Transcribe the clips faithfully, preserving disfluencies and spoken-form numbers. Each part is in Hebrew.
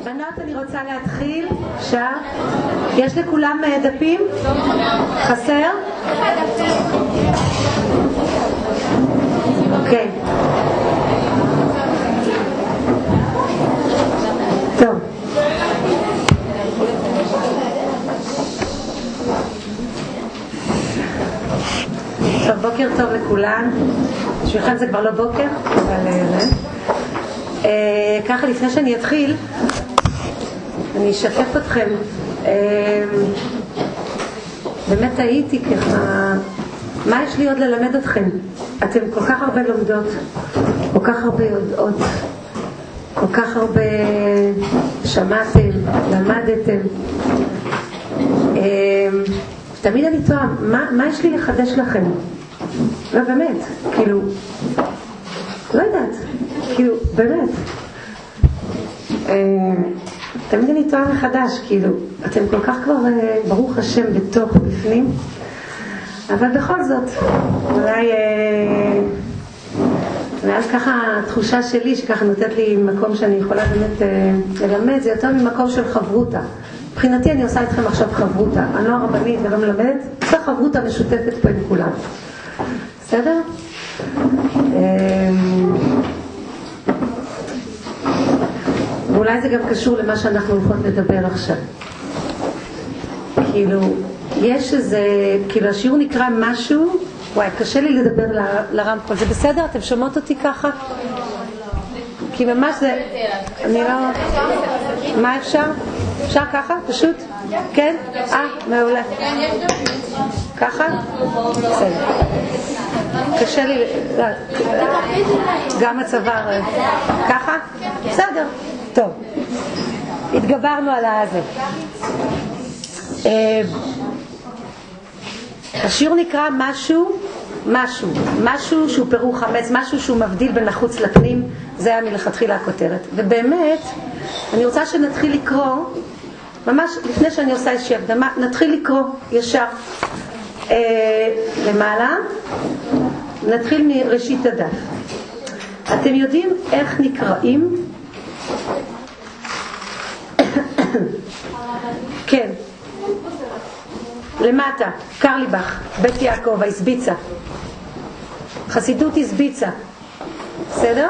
בנות, אני רוצה להתחיל. אפשר? יש לכולם דפים? חסר? אוקיי. טוב. טוב, בוקר טוב לכולן. בשבילכם זה כבר לא בוקר, אבל אה, ככה לפני שאני אתחיל אני אשתף אתכם. אה, באמת הייתי ככה, מה יש לי עוד ללמד אתכם? אתם כל כך הרבה לומדות, כל כך הרבה יודעות, כל כך הרבה שמעתם, למדתם. אה, תמיד אני טועה, מה, מה יש לי לחדש לכם? לא, באמת, כאילו, לא יודעת, כאילו, באמת. תמיד אני טועה מחדש, כאילו, אתם כל כך כבר, ברוך השם, בתוך, בפנים, אבל בכל זאת, אולי, ואז ככה, התחושה שלי, שככה נותנת לי מקום שאני יכולה באמת ללמד, זה יותר ממקום של חברותה. מבחינתי אני עושה איתכם עכשיו חברותה, אני לא הרבנית ולא מלמדת, זה חברותה משותפת פה עם כולם. בסדר? ואולי זה גם קשור למה שאנחנו הולכות לדבר עכשיו. כאילו, יש איזה, כאילו השיעור נקרא משהו, וואי, קשה לי לדבר לרמקול, זה בסדר? אתם שומעות אותי ככה? כי ממש זה, אני לא, מה אפשר? אפשר ככה? פשוט? כן? אה, מעולה. ככה? בסדר. קשה לי, גם הצוואר, ככה? בסדר. טוב. התגברנו על הזה. השיעור נקרא משהו, משהו, משהו שהוא פירוק חמץ, משהו שהוא מבדיל בין החוץ לפנים, זה היה מלכתחילה הכותרת. ובאמת, אני רוצה שנתחיל לקרוא, ממש לפני שאני עושה איזושהי הקדמה, נתחיל לקרוא ישר אה, למעלה, נתחיל מראשית הדף. אתם יודעים איך נקראים? כן. למטה, קרליבך, בית יעקב, הסביצה. חסידות הסביצה. בסדר?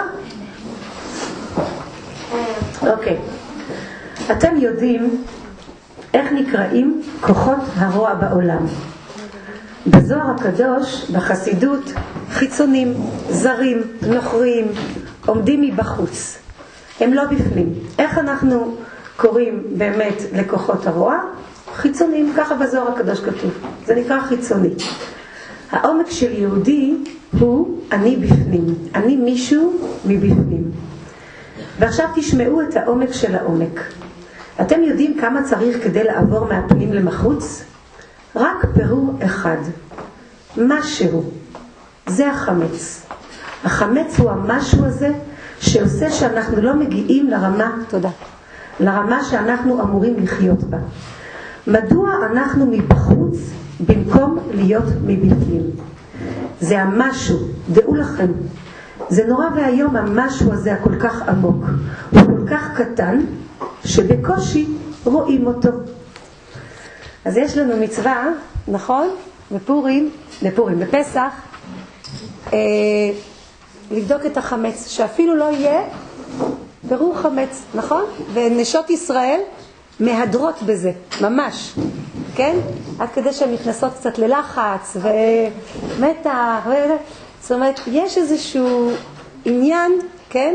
אוקיי. אתם יודעים איך נקראים כוחות הרוע בעולם. בזוהר הקדוש, בחסידות, חיצונים, זרים, נוכרים, עומדים מבחוץ. הם לא בפנים. איך אנחנו קוראים באמת לכוחות הרוע? חיצונים, ככה בזוהר הקדוש כתוב. זה נקרא חיצוני. העומק של יהודי הוא אני בפנים. אני מישהו מבפנים. ועכשיו תשמעו את העומק של העומק. אתם יודעים כמה צריך כדי לעבור מהפנים למחוץ? רק פירור אחד. משהו. זה החמץ. החמץ הוא המשהו הזה שעושה שאנחנו לא מגיעים לרמה, תודה, לרמה שאנחנו אמורים לחיות בה. מדוע אנחנו מבחוץ במקום להיות מבפנים? זה המשהו, דעו לכם, זה נורא והיום המשהו הזה הכל כך עמוק, הוא כל כך קטן שבקושי רואים אותו. אז יש לנו מצווה, נכון? בפורים, בפורים, בפסח, אה, לבדוק את החמץ, שאפילו לא יהיה פירור חמץ, נכון? ונשות ישראל מהדרות בזה, ממש, כן? עד כדי שהן נכנסות קצת ללחץ ומתח, ו... זאת אומרת, יש איזשהו עניין, כן?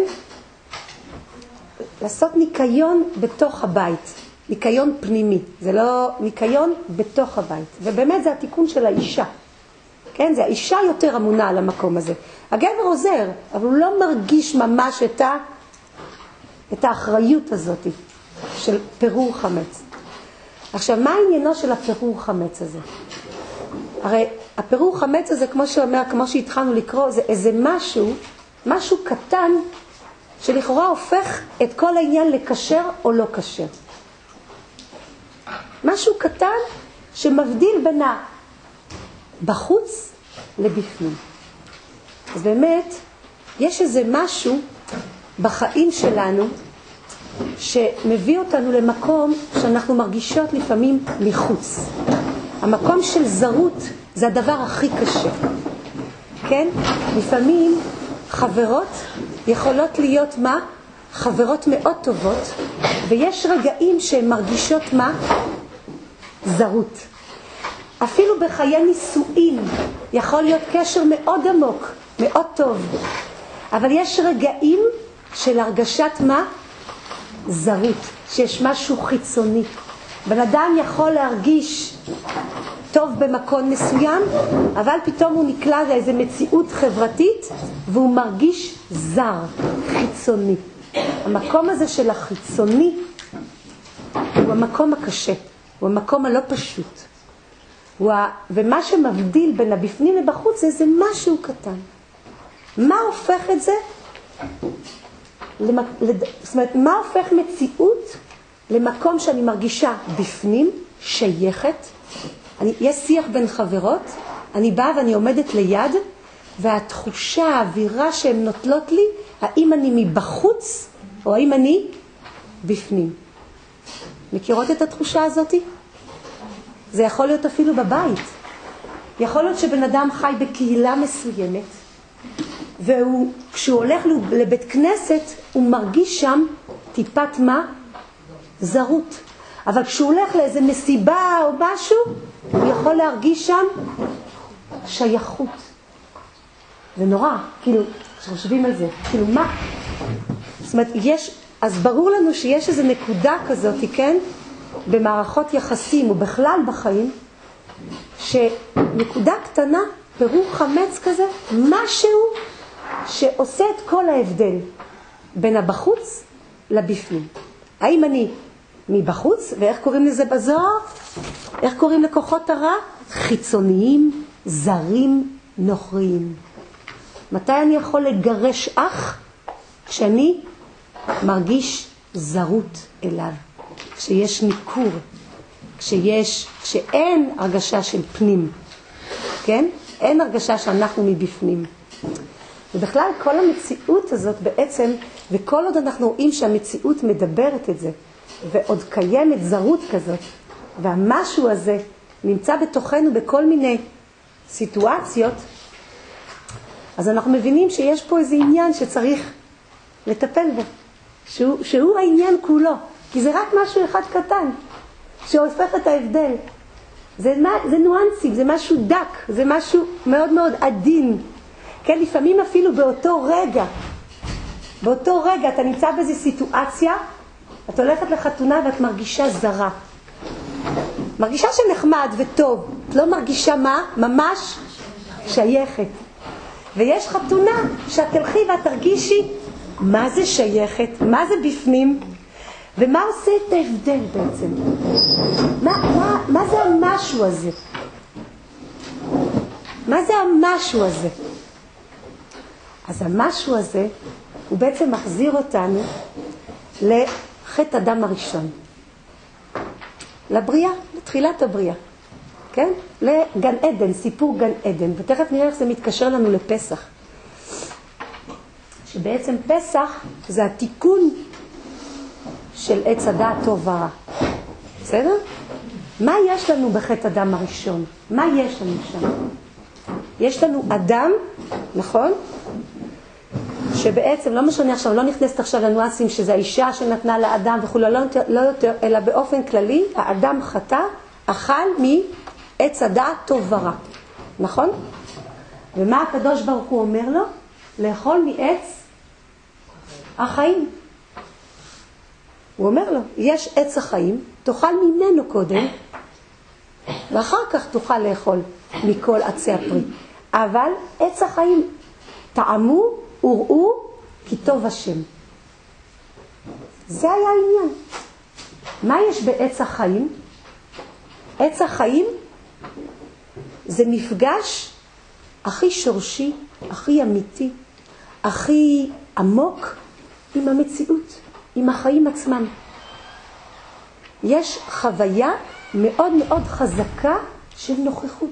לעשות ניקיון בתוך הבית, ניקיון פנימי, זה לא ניקיון בתוך הבית, ובאמת זה התיקון של האישה, כן? זה האישה יותר אמונה על המקום הזה. הגבר עוזר, אבל הוא לא מרגיש ממש את, ה... את האחריות הזאת של פירור חמץ. עכשיו, מה העניינו של הפירור חמץ הזה? הרי הפירור חמץ הזה, כמו שאומר, כמו שהתחלנו לקרוא, זה איזה משהו, משהו קטן, שלכאורה הופך את כל העניין לקשר או לא קשר. משהו קטן שמבדיל בינה בחוץ לבפנים. אז באמת, יש איזה משהו בחיים שלנו שמביא אותנו למקום שאנחנו מרגישות לפעמים מחוץ. המקום של זרות זה הדבר הכי קשה. כן? לפעמים חברות יכולות להיות מה? חברות מאוד טובות, ויש רגעים שהן מרגישות מה? זרות. אפילו בחיי נישואין יכול להיות קשר מאוד עמוק, מאוד טוב. אבל יש רגעים של הרגשת מה? זרות, שיש משהו חיצוני. בן אדם יכול להרגיש טוב במקום מסוים, אבל פתאום הוא נקלע לאיזו מציאות חברתית, והוא מרגיש זר, חיצוני. המקום הזה של החיצוני הוא המקום הקשה, הוא המקום הלא פשוט. הוא ה... ומה שמבדיל בין הבפנים לבחוץ זה איזה משהו קטן. מה הופך את זה? למק... לד... זאת אומרת, מה הופך מציאות למקום שאני מרגישה בפנים, שייכת? אני... יש שיח בין חברות, אני באה ואני עומדת ליד, והתחושה, האווירה שהן נוטלות לי, האם אני מבחוץ או האם אני בפנים. מכירות את התחושה הזאת? זה יכול להיות אפילו בבית. יכול להיות שבן אדם חי בקהילה מסוימת, והוא, כשהוא הולך לבית כנסת, הוא מרגיש שם טיפת מה? זרות. אבל כשהוא הולך לאיזה מסיבה או משהו, הוא יכול להרגיש שם שייכות. זה נורא, כאילו, כשחושבים על זה, כאילו מה? זאת אומרת, יש, אז ברור לנו שיש איזו נקודה כזאת, כן? במערכות יחסים ובכלל בחיים, שנקודה קטנה, פירור חמץ כזה, משהו שעושה את כל ההבדל בין הבחוץ לבפנים. האם אני מבחוץ, ואיך קוראים לזה בזוהר? איך קוראים לכוחות הרע? חיצוניים, זרים, נוכריים. מתי אני יכול לגרש אח? כשאני מרגיש זרות אליו. כשיש ניכור, כשיש, כשאין הרגשה של פנים, כן? אין הרגשה שאנחנו מבפנים. ובכלל כל המציאות הזאת בעצם, וכל עוד אנחנו רואים שהמציאות מדברת את זה, ועוד קיימת זרות כזאת, והמשהו הזה נמצא בתוכנו בכל מיני סיטואציות, אז אנחנו מבינים שיש פה איזה עניין שצריך לטפל בו, שהוא, שהוא העניין כולו. כי זה רק משהו אחד קטן, שהופך את ההבדל. זה, זה ניואנסים, זה משהו דק, זה משהו מאוד מאוד עדין. כן, לפעמים אפילו באותו רגע, באותו רגע אתה נמצא באיזו סיטואציה, את הולכת לחתונה ואת מרגישה זרה. מרגישה שנחמד וטוב, את לא מרגישה מה? ממש שייכת. ויש חתונה שאת תלכי ואת תרגישי מה זה שייכת, מה זה בפנים, ומה עושה את ההבדל בעצם? מה, מה, מה זה המשהו הזה? מה זה המשהו הזה? אז המשהו הזה הוא בעצם מחזיר אותנו לחטא אדם הראשון. לבריאה, לתחילת הבריאה. כן? לגן עדן, סיפור גן עדן. ותכף נראה איך זה מתקשר לנו לפסח. שבעצם פסח זה התיקון של עץ הדעת טוב ורע. בסדר? מה יש לנו בחטא אדם הראשון? מה יש לנו שם? יש לנו אדם, נכון? שבעצם, לא משנה עכשיו, לא נכנסת עכשיו לנואנסים שזה האישה שנתנה לאדם וכו', לא, לא יותר, אלא באופן כללי, האדם חטא, אכל מעץ הדעת טוב ורע. נכון? ומה הקדוש ברוך הוא אומר לו? לאכול מעץ החיים. הוא אומר לו, יש עץ החיים, תאכל ממנו קודם, ואחר כך תוכל לאכול מכל עצי הפרי. אבל עץ החיים טעמו, וראו, כי טוב השם. זה היה העניין. מה יש בעץ החיים? עץ החיים זה מפגש הכי שורשי, הכי אמיתי, הכי עמוק עם המציאות, עם החיים עצמם. יש חוויה מאוד מאוד חזקה של נוכחות.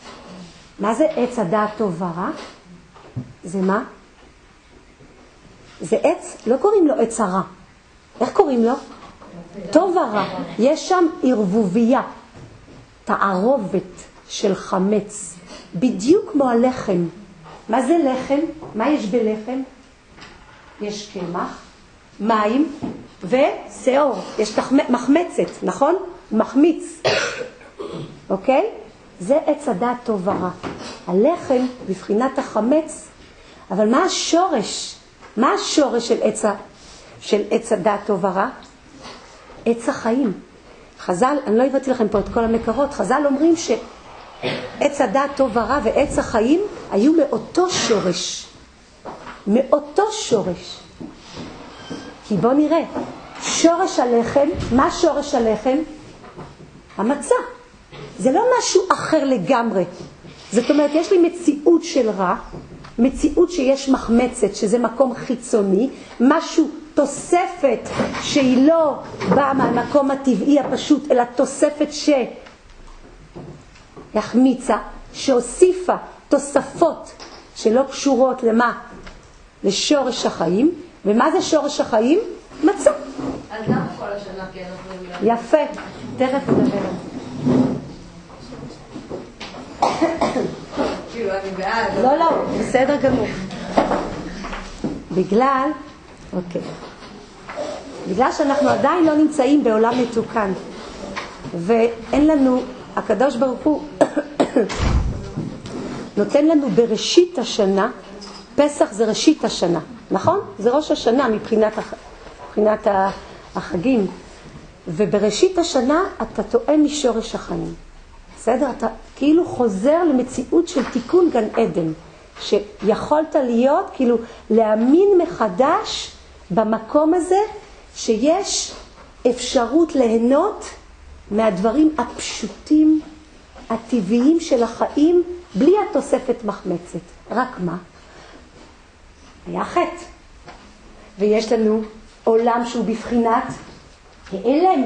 מה זה עץ הדעת טוב ורע? זה מה? זה עץ, לא קוראים לו עץ הרע. איך קוראים לו? טוב ורע. יש שם ערבוביה, תערובת של חמץ, בדיוק כמו הלחם. מה זה לחם? מה יש בלחם? יש קמח, מים ושעור. יש מחמצת, נכון? מחמיץ. אוקיי? זה עץ הדעת טוב ורע. הלחם בבחינת החמץ, אבל מה השורש? מה השורש של עץ, של עץ הדעת טוב ורע? עץ החיים. חז"ל, אני לא הבאתי לכם פה את כל המקורות, חז"ל אומרים שעץ הדעת טוב ורע ועץ החיים היו מאותו שורש. מאותו שורש. כי בוא נראה, שורש הלחם, מה שורש הלחם? המצה. זה לא משהו אחר לגמרי. זאת אומרת, יש לי מציאות של רע, מציאות שיש מחמצת, שזה מקום חיצוני, משהו, תוספת שהיא לא באה מהמקום הטבעי הפשוט, אלא תוספת שהחמיצה, שהוסיפה תוספות שלא קשורות למה? לשורש החיים. ומה זה שורש החיים? מצה. אז למה כל השנה כן אוכלים לה? יפה, תכף נדבר על זה. כאילו, אני בעד. לא, לא, בסדר גמור. בגלל, אוקיי. בגלל שאנחנו עדיין לא נמצאים בעולם מתוקן, ואין לנו, הקדוש ברוך הוא נותן לנו בראשית השנה, פסח זה ראשית השנה, נכון? זה ראש השנה מבחינת, מבחינת החגים. ובראשית השנה אתה טוען משורש החיים. בסדר? אתה כאילו חוזר למציאות של תיקון גן עדן, שיכולת להיות, כאילו להאמין מחדש במקום הזה, שיש אפשרות ליהנות מהדברים הפשוטים, הטבעיים של החיים, בלי התוספת מחמצת. רק מה? היה חטא. ויש לנו עולם שהוא בבחינת העלם,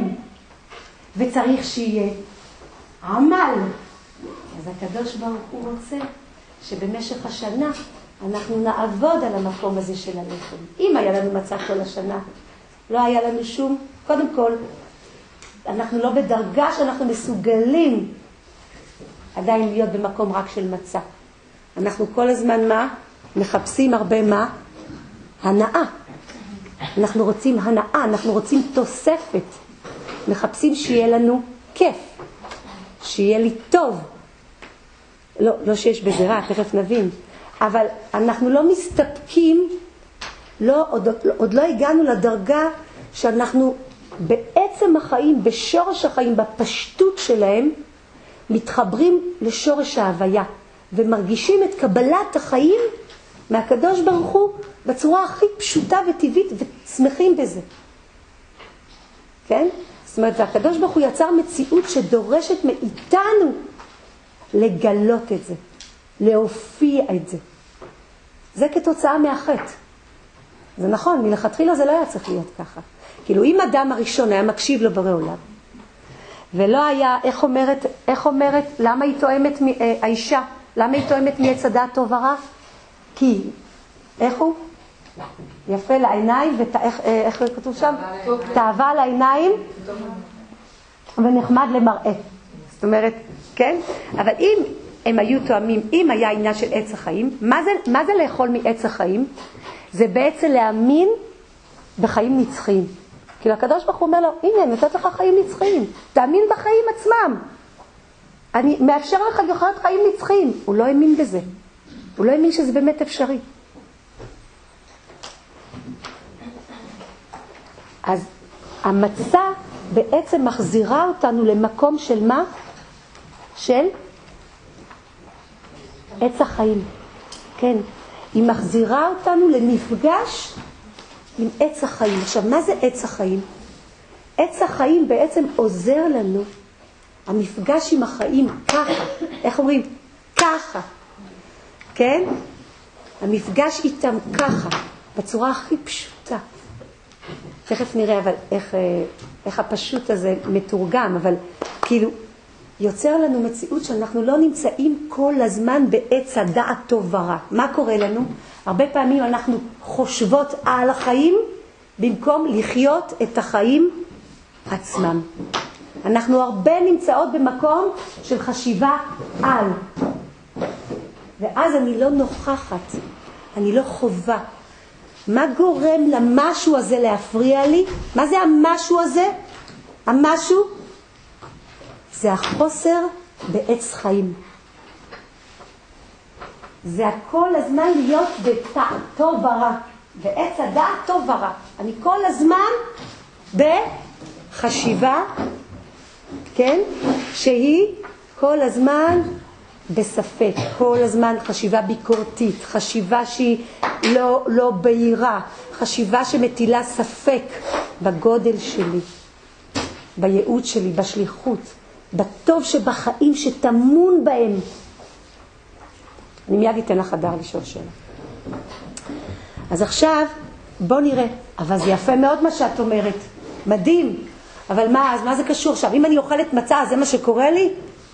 וצריך שיהיה עמל. אז הקדוש ברוך הוא רוצה שבמשך השנה אנחנו נעבוד על המקום הזה של הלחם. אם היה לנו מצה כל השנה, לא היה לנו שום, קודם כל, אנחנו לא בדרגה שאנחנו מסוגלים עדיין להיות במקום רק של מצה. אנחנו כל הזמן מה? מחפשים הרבה מה? הנאה. אנחנו רוצים הנאה, אנחנו רוצים תוספת. מחפשים שיהיה לנו כיף, שיהיה לי טוב. לא, לא שיש בזה רע, תכף נבין. אבל אנחנו לא מסתפקים, לא, עוד, עוד לא הגענו לדרגה שאנחנו בעצם החיים, בשורש החיים, בפשטות שלהם, מתחברים לשורש ההוויה, ומרגישים את קבלת החיים מהקדוש ברוך הוא בצורה הכי פשוטה וטבעית, ושמחים בזה. כן? זאת אומרת, הקדוש ברוך הוא יצר מציאות שדורשת מאיתנו לגלות את זה, להופיע את זה. זה כתוצאה מהחטא. זה נכון, מלכתחילה זה לא היה צריך להיות ככה. כאילו, אם אדם הראשון היה מקשיב לו בורא עולם, ולא היה, איך אומרת, איך אומרת, למה היא תואמת, האישה, למה היא תואמת מעץ הדעת טוב ורע? כי, איך הוא? יפה לעיניים, ואיך איך כתוב שם? תאווה לעיניים ונחמד למראה. זאת אומרת, כן? אבל אם הם היו תואמים, אם היה עניין של עץ החיים, מה זה, מה זה לאכול מעץ החיים? זה בעצם להאמין בחיים נצחיים. כי הקדוש ברוך הוא אומר לו, הנה, נתת לך חיים נצחיים. תאמין בחיים עצמם. אני מאפשר לך לחיות חיים נצחיים. הוא לא האמין בזה. הוא לא האמין שזה באמת אפשרי. אז המצה בעצם מחזירה אותנו למקום של מה? של עץ החיים. כן. היא מחזירה אותנו למפגש עם עץ החיים. עכשיו, מה זה עץ החיים? עץ החיים בעצם עוזר לנו, המפגש עם החיים ככה. איך אומרים? ככה. כן? המפגש איתם ככה, בצורה הכי פשוטה. תכף נראה אבל איך, איך הפשוט הזה מתורגם, אבל כאילו, יוצר לנו מציאות שאנחנו לא נמצאים כל הזמן בעץ הדעת טוב ורע. מה קורה לנו? הרבה פעמים אנחנו חושבות על החיים במקום לחיות את החיים עצמם. אנחנו הרבה נמצאות במקום של חשיבה על. ואז אני לא נוכחת, אני לא חובה. מה גורם למשהו הזה להפריע לי? מה זה המשהו הזה? המשהו זה החוסר בעץ חיים. זה הכל הזמן להיות בטוב ורע. בעץ הדעת טוב ורע. אני כל הזמן בחשיבה, כן? שהיא כל הזמן בספק, כל הזמן חשיבה ביקורתית, חשיבה שהיא לא, לא בהירה, חשיבה שמטילה ספק בגודל שלי, בייעוד שלי, בשליחות, בטוב שבחיים שתמון בהם. אני מיד אתן לך הדר לשאול שאלה. אז עכשיו בוא נראה, אבל זה יפה מאוד מה שאת אומרת, מדהים, אבל מה, אז מה זה קשור? עכשיו, אם אני אוכלת מצה, זה מה שקורה לי?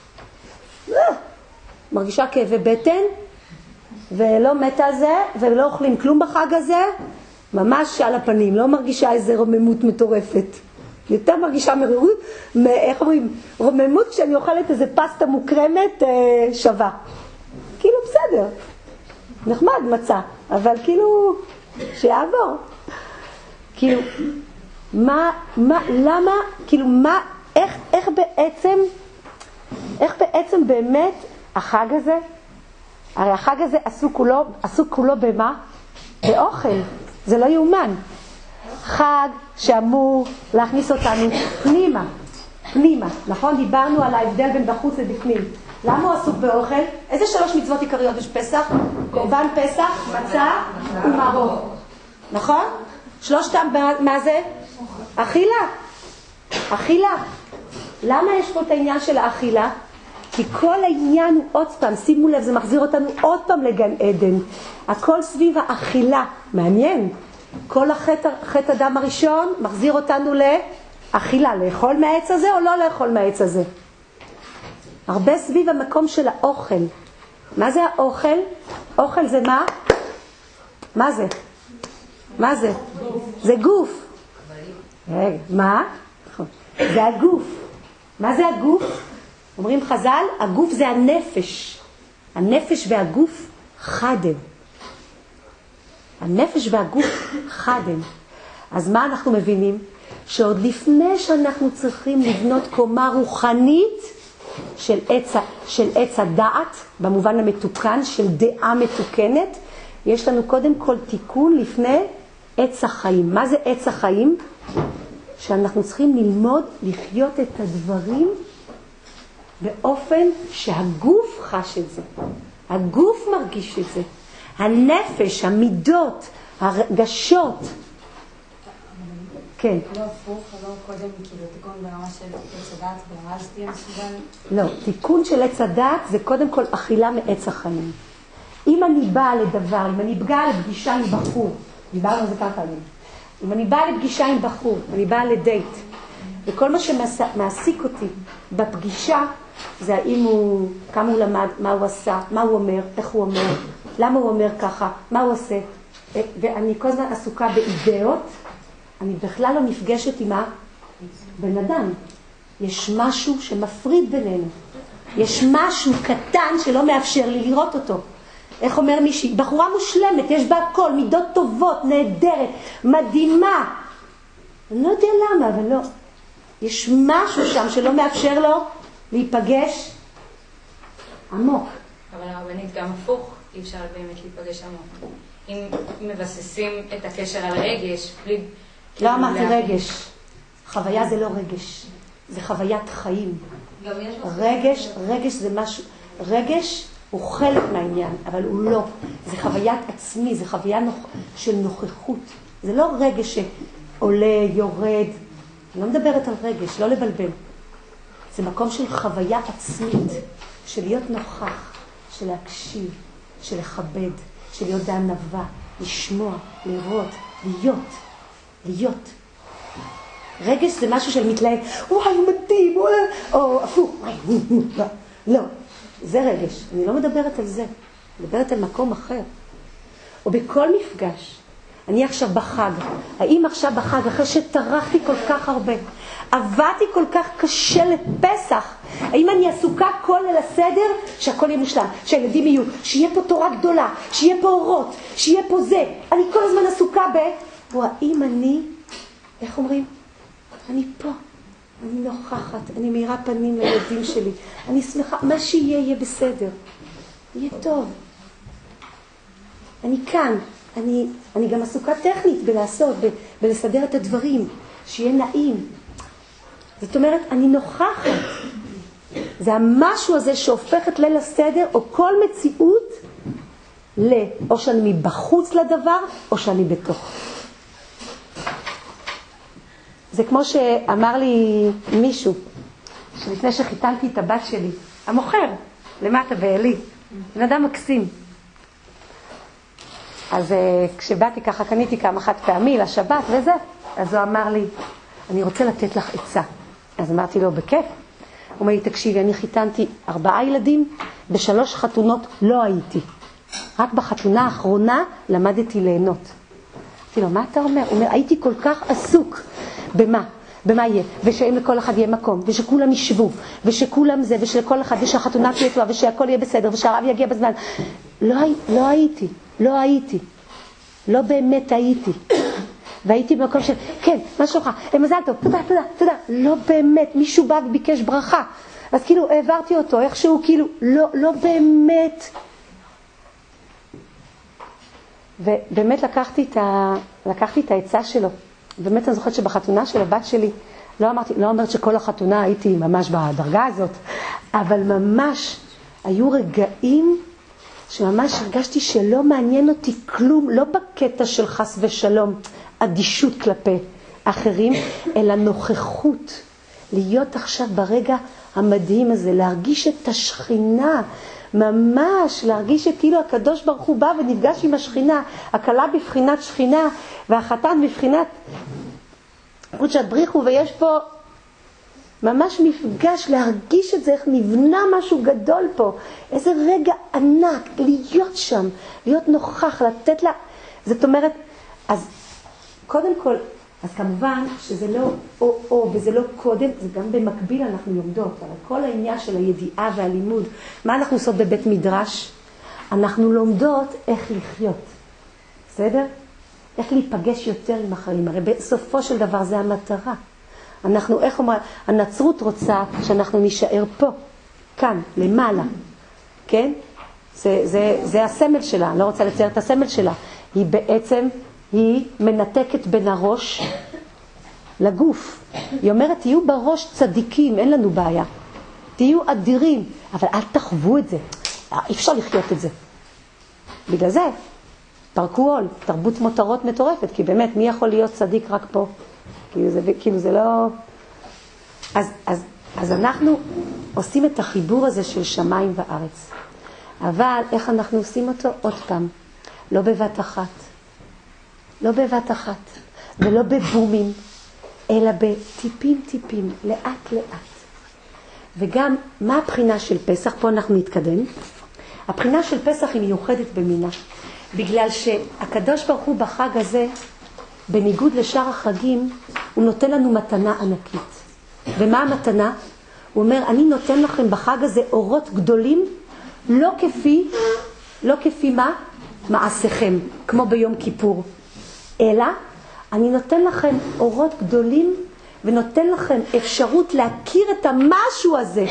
מרגישה כאבי בטן, ולא מתה על זה, ולא אוכלים כלום בחג הזה, ממש על הפנים, לא מרגישה איזה רוממות מטורפת. יותר מרגישה מרירות, איך אומרים, רוממות כשאני אוכלת איזה פסטה מוקרמת אה, שווה. כאילו בסדר, נחמד מצה, אבל כאילו שיעבור. כאילו, מה, מה, למה, כאילו מה, איך, איך בעצם, איך בעצם באמת החג הזה, הרי החג הזה עשו כולו, עשו כולו במה? באוכל. זה לא יאומן. חג שאמור להכניס אותנו פנימה, פנימה, נכון? דיברנו על ההבדל בין בחוץ לבפנים. למה הוא עסוק באוכל? איזה שלוש מצוות עיקריות יש פסח? קורבן פסח, מצה ומרור. נכון? שלושתם, מה זה? אכילה. אכילה. למה יש פה את העניין של האכילה? כי כל העניין הוא עוד פעם, שימו לב, זה מחזיר אותנו עוד פעם לגן עדן. הכל סביב האכילה. מעניין. כל החטא, חטא אדם הראשון מחזיר אותנו לאכילה. לאכול מהעץ הזה או לא לאכול מהעץ הזה? הרבה סביב המקום של האוכל. מה זה האוכל? אוכל זה מה? מה זה? מה זה? זה גוף. רגע, מה? זה הגוף. מה זה הגוף? אומרים חז"ל, הגוף זה הנפש. הנפש והגוף חדם. הנפש והגוף חדם. אז מה אנחנו מבינים? שעוד לפני שאנחנו צריכים לבנות קומה רוחנית של עץ, של עץ הדעת, במובן המתוקן, של דעה מתוקנת, יש לנו קודם כל תיקון לפני עץ החיים. מה זה עץ החיים? שאנחנו צריכים ללמוד לחיות את הדברים באופן שהגוף חש את זה. הגוף מרגיש את זה. הנפש, המידות, הרגשות. כן. לא הפוך, לא קודם כאילו תיקון ברמה של עץ הדעת, ברמה שתהיה מסוגל? לא, תיקון של עץ הדעת זה קודם כל אכילה מעץ החיים. אם אני באה לדבר, אם אני באה לפגישה עם בחור, דיברנו על זה ככה עליהם, אם אני באה לפגישה עם בחור, אני באה לדייט, וכל מה שמעסיק אותי בפגישה, זה האם הוא, כמה הוא למד, מה הוא עשה, מה הוא אומר, איך הוא אומר, למה הוא אומר ככה, מה הוא עושה. ואני כל הזמן עסוקה באידאות, אני בכלל לא נפגשת עם הבן אדם. יש משהו שמפריד בינינו. יש משהו קטן שלא מאפשר לי לראות אותו. איך אומר מישהי? בחורה מושלמת, יש בה הכל, מידות טובות, נהדרת, מדהימה. אני לא יודע למה, אבל לא. יש משהו שם שלא מאפשר לו להיפגש עמוק. אבל הרבנית גם הפוך, אי אפשר באמת להיפגש עמוק. אם מבססים את הקשר על רגש, בלי... לא אמרתי רגש. חוויה זה לא רגש. זה חוויית חיים. רגש, רגש זה משהו... רגש הוא חלק מהעניין, אבל הוא לא. זה חוויית עצמי, זה חוויה נוכ... של נוכחות. זה לא רגש שעולה, יורד. אני לא מדברת על רגש, לא לבלבל. זה מקום של חוויה עצמית, של להיות נוכח, של להקשיב, של לכבד, של להיות בענווה, לשמוע, לראות, להיות, להיות. רגש זה משהו של מתלהב, וואי, מתאים, וואי, או הפוך, וואי, לא, לא, זה רגש. אני לא מדברת על זה, אני מדברת על מקום אחר. או בכל מפגש, אני עכשיו בחג, האם עכשיו בחג, אחרי שטרחתי כל כך הרבה, עבדתי כל כך קשה לפסח, האם אני עסוקה כל ליל הסדר, שהכל יהיה מושלם, שהילדים יהיו, שיהיה פה תורה גדולה, שיהיה פה אורות, שיהיה פה זה, אני כל הזמן עסוקה ב... או האם אני, איך אומרים? אני פה, אני נוכחת, אני מאירה פנים לילדים שלי, אני שמחה, מה שיהיה יהיה בסדר, יהיה טוב. אני כאן, אני, אני גם עסוקה טכנית בלעשות, ב, בלסדר את הדברים, שיהיה נעים. זאת אומרת, אני נוכחת. זה המשהו הזה שהופך את ליל הסדר, או כל מציאות, ל, או שאני מבחוץ לדבר, או שאני בתוך. זה כמו שאמר לי מישהו, שלפני שחיתנתי את הבת שלי, המוכר, למטה ואלי, בן אדם מקסים. אז כשבאתי ככה, קניתי כמה חד פעמי לשבת וזה, אז הוא אמר לי, אני רוצה לתת לך עצה. אז אמרתי לו, בכיף. הוא אומר לי, תקשיבי, אני חיתנתי ארבעה ילדים, בשלוש חתונות לא הייתי. רק בחתונה האחרונה למדתי ליהנות. אמרתי לו, מה אתה אומר? הוא אומר, הייתי כל כך עסוק. במה? במה יהיה? ושאם לכל אחד יהיה מקום, ושכולם ישבו, ושכולם זה, ושלכל אחד, ושהחתונה תהיה טובה, ושהכל יהיה בסדר, ושהרב יגיע בזמן. לא, לא הייתי, לא הייתי. לא באמת הייתי. והייתי במקום של, כן, מה שלך? מזל טוב, תודה, תודה, תודה. לא באמת, מישהו בא וביקש ברכה. אז כאילו העברתי אותו, איכשהו כאילו, לא, לא באמת. ובאמת לקחתי את ה, לקחתי את העצה שלו. באמת אני זוכרת שבחתונה של הבת שלי, לא אמרתי, לא אומרת שכל החתונה הייתי ממש בדרגה הזאת, אבל ממש היו רגעים שממש הרגשתי שלא מעניין אותי כלום, לא בקטע של חס ושלום, אדישות כלפי אחרים, אלא נוכחות, להיות עכשיו ברגע המדהים הזה, להרגיש את השכינה, ממש להרגיש שכאילו הקדוש ברוך הוא בא ונפגש עם השכינה, הכלה בבחינת שכינה והחתן בבחינת קודשת בריחו, ויש פה ממש מפגש, להרגיש את זה, איך נבנה משהו גדול פה, איזה רגע ענק, להיות שם, להיות נוכח, לתת לה, זאת אומרת, אז קודם כל, אז כמובן שזה לא או-או וזה לא קודם, זה גם במקביל אנחנו לומדות, אבל כל העניין של הידיעה והלימוד, מה אנחנו עושות בבית מדרש? אנחנו לומדות איך לחיות, בסדר? איך להיפגש יותר עם החיים, הרי בסופו של דבר זה המטרה. אנחנו, איך אומרים, הנצרות רוצה שאנחנו נשאר פה, כאן, למעלה, כן? זה, זה, זה הסמל שלה, אני לא רוצה לצייר את הסמל שלה, היא בעצם, היא מנתקת בין הראש לגוף. היא אומרת, תהיו בראש צדיקים, אין לנו בעיה. תהיו אדירים, אבל אל תחוו את זה. אי אפשר לחיות את זה. בגלל זה, פרקו עול, תרבות מותרות מטורפת, כי באמת, מי יכול להיות צדיק רק פה? כאילו זה, כאילו זה לא... אז, אז, אז אנחנו עושים את החיבור הזה של שמיים וארץ. אבל איך אנחנו עושים אותו? עוד פעם, לא בבת אחת. לא בבת אחת, ולא בבומים, אלא בטיפים טיפים, לאט לאט. וגם, מה הבחינה של פסח? פה אנחנו נתקדם. הבחינה של פסח היא מיוחדת במינה, בגלל שהקדוש ברוך הוא בחג הזה, בניגוד לשאר החגים, הוא נותן לנו מתנה ענקית. ומה המתנה? הוא אומר, אני נותן לכם בחג הזה אורות גדולים, לא כפי, לא כפי מה? מעשיכם, כמו ביום כיפור. אלא, אני נותן לכם אורות גדולים, ונותן לכם אפשרות להכיר את המשהו הזה.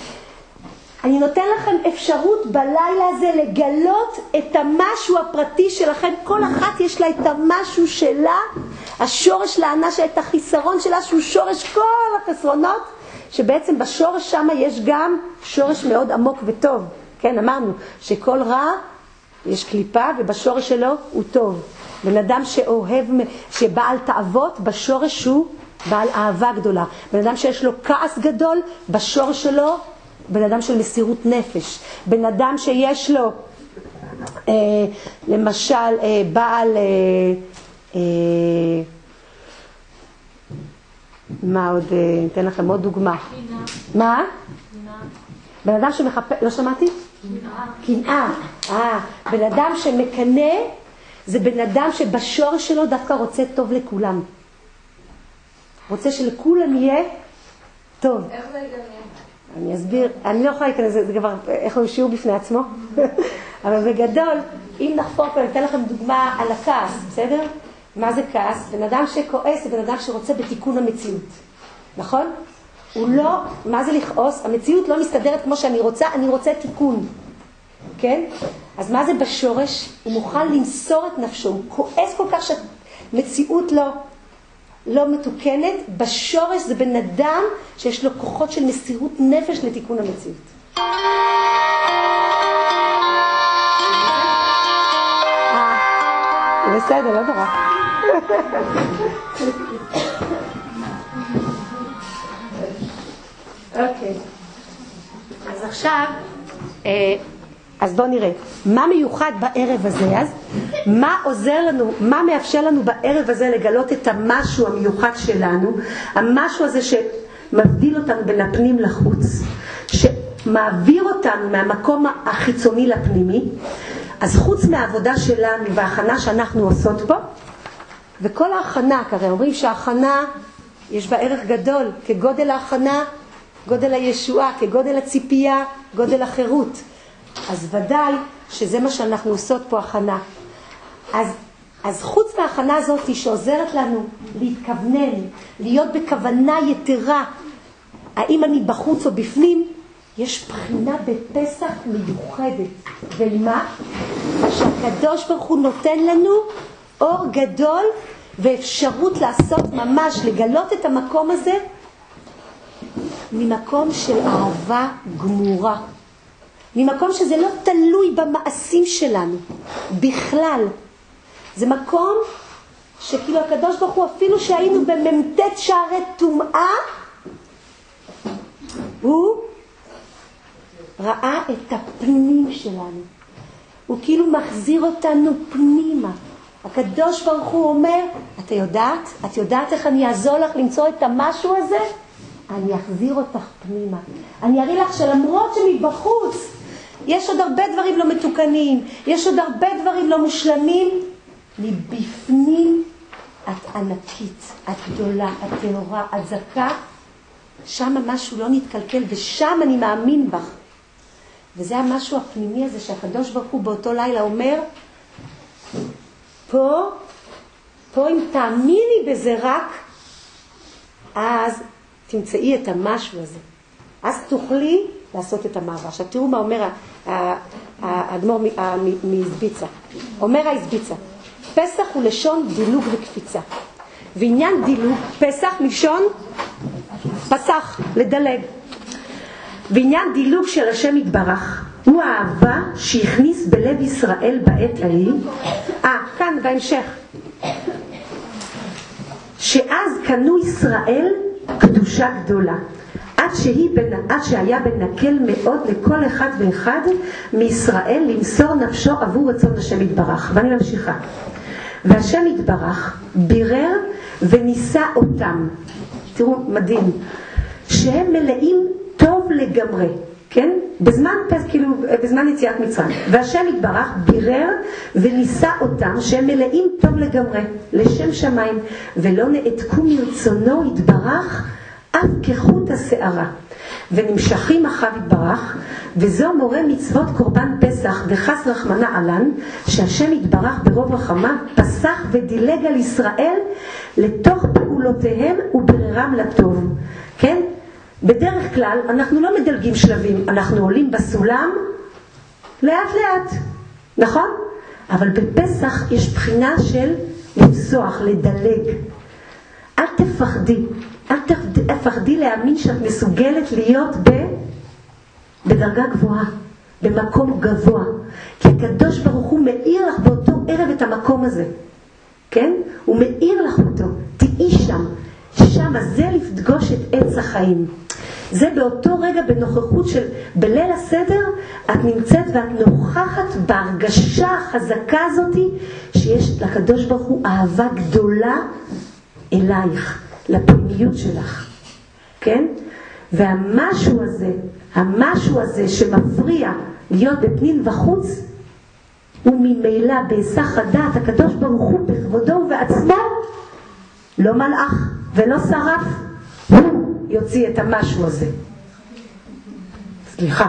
אני נותן לכם אפשרות בלילה הזה לגלות את המשהו הפרטי שלכם. כל אחת יש לה את המשהו שלה, השורש לענה שלה, את החיסרון שלה, שהוא שורש כל החסרונות, שבעצם בשורש שם יש גם שורש מאוד עמוק וטוב. כן, אמרנו שכל רע יש קליפה, ובשורש שלו הוא טוב. בן אדם שאוהב, שבעל תאוות, בשורש הוא בעל אהבה גדולה. בן אדם שיש לו כעס גדול, בשורש שלו, בן אדם של מסירות נפש. בן אדם שיש לו, אה, למשל, אה, בעל, אה, אה, מה עוד, ניתן לכם עוד דוגמה. מה? בן אדם שמחפש, לא שמעתי? קנאה. אה, בן אדם שמקנא זה בן אדם שבשורש שלו דווקא רוצה טוב לכולם. רוצה שלכולם יהיה טוב. איך זה ייגמר? אני אסביר, אני לא יכולה להיכנס, זה כבר, איך הוא שיעור בפני עצמו? אבל בגדול, אם נחפור פה, אני אתן לכם דוגמה על הכעס, בסדר? מה זה כעס? בן אדם שכועס זה בן אדם שרוצה בתיקון המציאות, נכון? הוא לא, מה זה לכעוס? המציאות לא מסתדרת כמו שאני רוצה, אני רוצה תיקון, כן? אז מה זה בשורש? הוא מוכן למסור את נפשו, הוא כועס כל כך שהמציאות לא, לא מתוקנת. בשורש זה בן אדם שיש לו כוחות של מסירות נפש לתיקון המציאות. אה, בסדר, לא נורא. אוקיי. אז עכשיו, אז בואו נראה, מה מיוחד בערב הזה אז? מה עוזר לנו, מה מאפשר לנו בערב הזה לגלות את המשהו המיוחד שלנו, המשהו הזה שמבדיל אותנו בין הפנים לחוץ, שמעביר אותנו מהמקום החיצוני לפנימי. אז חוץ מהעבודה שלנו וההכנה שאנחנו עושות פה, וכל ההכנה, כרי אומרים שההכנה יש בה ערך גדול, כגודל ההכנה, גודל הישועה, כגודל הציפייה, גודל החירות. אז ודאי שזה מה שאנחנו עושות פה הכנה. אז, אז חוץ מההכנה הזאת שעוזרת לנו להתכוונן, להיות בכוונה יתרה, האם אני בחוץ או בפנים, יש בחינה בפסח מיוחדת. ומה? שהקדוש ברוך הוא נותן לנו אור גדול ואפשרות לעשות ממש, לגלות את המקום הזה ממקום של אהבה גמורה. ממקום שזה לא תלוי במעשים שלנו, בכלל. זה מקום שכאילו הקדוש ברוך הוא, אפילו שהיינו בממתת שערי טומאה, הוא ראה את הפנים שלנו. הוא כאילו מחזיר אותנו פנימה. הקדוש ברוך הוא אומר, אתה יודעת? את יודעת איך אני אעזור לך למצוא את המשהו הזה? אני אחזיר אותך פנימה. אני אראה לך שלמרות שמבחוץ יש עוד הרבה דברים לא מתוקנים, יש עוד הרבה דברים לא מושלמים, מבפנים את ענקית, את גדולה, את טהורה, את זכה, שם משהו לא נתקלקל, ושם אני מאמין בך. וזה המשהו הפנימי הזה שהקדוש ברוך הוא באותו לילה אומר, פה, פה אם תאמיני בזה רק, אז תמצאי את המשהו הזה. אז תוכלי לעשות את המעבר. עכשיו תראו מה אומר האדמו"ר מאזביצה. אומר האזביצה, פסח הוא לשון דילוג וקפיצה. ועניין דילוג, פסח מלשון פסח, לדלג. ועניין דילוג של השם יתברך הוא האהבה שהכניס בלב ישראל בעת ההיא. אה, כאן בהמשך. שאז קנו ישראל קדושה גדולה. עד, שהיא בנ... עד שהיה בנקל מאוד לכל אחד ואחד מישראל למסור נפשו עבור רצון השם יתברך. ואני ממשיכה. והשם יתברך בירר וניסה אותם. תראו, מדהים. שהם מלאים טוב לגמרי, כן? בזמן פס, כאילו, בזמן יציאת מצרים. והשם יתברך בירר וניסה אותם שהם מלאים טוב לגמרי, לשם שמיים, ולא נעתקו מרצונו יתברך אף כחוט השערה. ונמשכים אחריו יתברך, וזו מורה מצוות קורבן פסח וחס רחמנה עלן, שהשם יתברך ברוב רחמה פסח ודילג על ישראל לתוך פעולותיהם ובררם לטוב. כן? בדרך כלל אנחנו לא מדלגים שלבים, אנחנו עולים בסולם לאט לאט, נכון? אבל בפסח יש בחינה של לפסוח, לדלג. אל תפחדי, אל תפחדי להאמין שאת מסוגלת להיות ב... בדרגה גבוהה, במקום גבוה. כי הקדוש ברוך הוא מאיר לך באותו ערב את המקום הזה. כן? הוא מאיר לך אותו. תהי שם. שם זה לפגוש את עץ החיים. זה באותו רגע בנוכחות של בליל הסדר את נמצאת ואת נוכחת בהרגשה החזקה הזאת שיש לקדוש ברוך הוא אהבה גדולה אלייך. לפנימיות שלך, כן? והמשהו הזה, המשהו הזה שמפריע להיות בפנים וחוץ, הוא ממילא בהיסח הדעת הקדוש ברוך הוא בכבודו ובעצמו, לא מלאך ולא שרף, הוא יוציא את המשהו הזה. סליחה.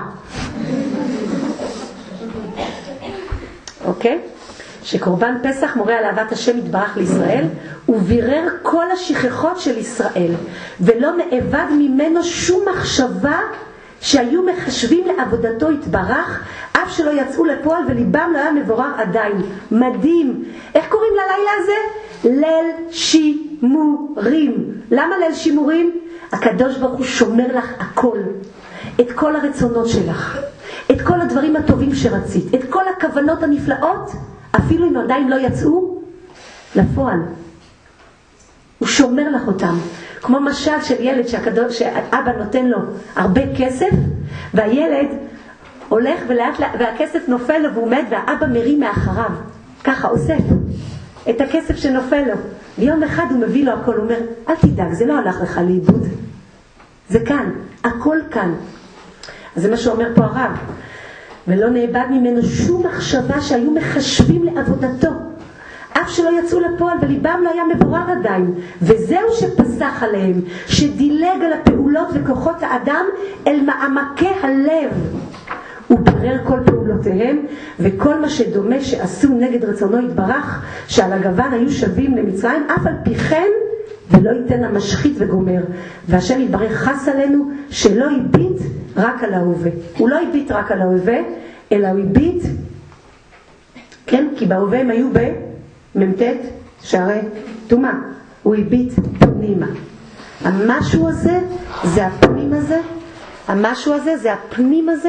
אוקיי? שקורבן פסח מורה על אהבת השם יתברך לישראל, ובירר כל השכחות של ישראל, ולא נאבד ממנו שום מחשבה שהיו מחשבים לעבודתו יתברך, אף שלא יצאו לפועל וליבם לא היה מבורר עדיין. מדהים. איך קוראים ללילה הזה? ליל שימורים. למה ליל שימורים? הקדוש ברוך הוא שומר לך הכל, את כל הרצונות שלך, את כל הדברים הטובים שרצית, את כל הכוונות הנפלאות, אפילו אם עדיין לא יצאו לפועל. הוא שומר לך אותם. כמו משל של ילד שהקדוש, שאבא נותן לו הרבה כסף, והילד הולך ולאט, והכסף נופל לו והוא מת, והאבא מרים מאחריו. ככה אוסף את הכסף שנופל לו. ביום אחד הוא מביא לו הכל, הוא אומר, אל תדאג, זה לא הלך לך לאיבוד. זה כאן, הכל כאן. אז זה מה שאומר פה הרב. ולא נאבד ממנו שום מחשבה שהיו מחשבים לעבודתו, אף שלא יצאו לפועל וליבם לא היה מבורר עדיין. וזהו שפסח עליהם, שדילג על הפעולות וכוחות האדם אל מעמקי הלב. הוא ברר כל פעולותיהם, וכל מה שדומה שעשו נגד רצונו יתברך, שעל הגוון היו שווים למצרים, אף על פי כן, ולא ייתן המשחית וגומר. והשם יתברך חס עלינו שלא הביט רק על ההווה. הוא לא הביט רק על ההווה, אלא הוא הביט, כן, כי בהווה הם היו בממתת שערי תומה. הוא הביט פנימה. המשהו הזה, זה הפנים הזה, המשהו הזה, זה הפנים הזה,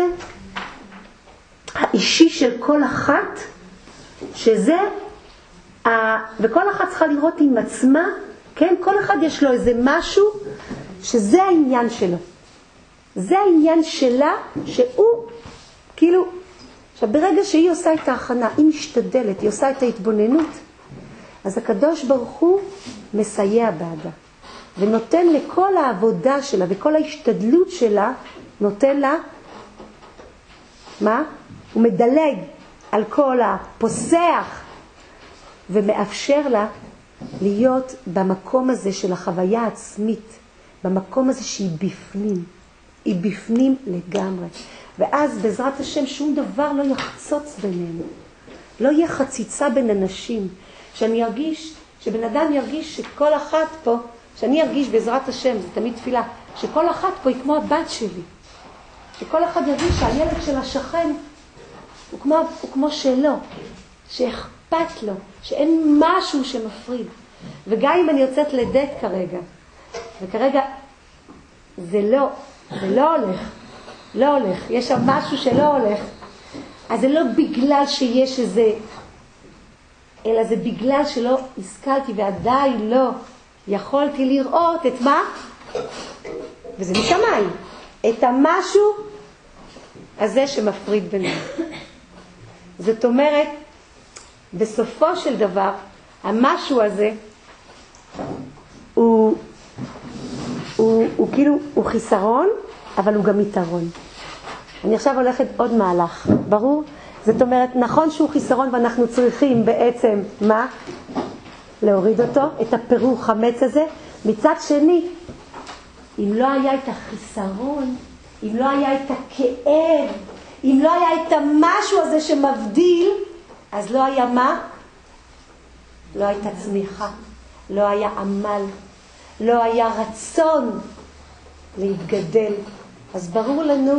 האישי של כל אחת, שזה, וכל אחת צריכה לראות עם עצמה, כן, כל אחד יש לו איזה משהו, שזה העניין שלו. זה העניין שלה, שהוא, כאילו, עכשיו ברגע שהיא עושה את ההכנה, היא משתדלת, היא עושה את ההתבוננות, אז הקדוש ברוך הוא מסייע בעדה, ונותן לכל העבודה שלה, וכל ההשתדלות שלה, נותן לה, מה? הוא מדלג על כל הפוסח, ומאפשר לה להיות במקום הזה של החוויה העצמית, במקום הזה שהיא בפנים, היא בפנים לגמרי. ואז בעזרת השם שום דבר לא יחצוץ בינינו, לא יהיה חציצה בין אנשים, שאני ארגיש, שבן אדם ירגיש שכל אחת פה, שאני ארגיש בעזרת השם, זה תמיד תפילה, שכל אחת פה היא כמו הבת שלי, שכל אחד ירגיש שהילד של השכן הוא כמו, הוא כמו שלו, שאכפת לו, שאין משהו שמפריד. וגם אם אני יוצאת לדייט כרגע, וכרגע זה לא, זה לא הולך, לא הולך, יש שם משהו שלא הולך, אז זה לא בגלל שיש איזה, אלא זה בגלל שלא השכלתי ועדיין לא יכולתי לראות את מה? וזה משמיים, את המשהו הזה שמפריד בינינו. זאת אומרת, בסופו של דבר, המשהו הזה הוא, הוא, הוא כאילו, הוא חיסרון, אבל הוא גם יתרון. אני עכשיו הולכת עוד מהלך, ברור? זאת אומרת, נכון שהוא חיסרון ואנחנו צריכים בעצם, מה? להוריד אותו, את הפירור חמץ הזה. מצד שני, אם לא היה את החיסרון, אם לא היה את הכאב, אם לא היה את המשהו הזה שמבדיל, אז לא היה מה? לא הייתה צמיחה, לא היה עמל, לא היה רצון להתגדל. אז ברור לנו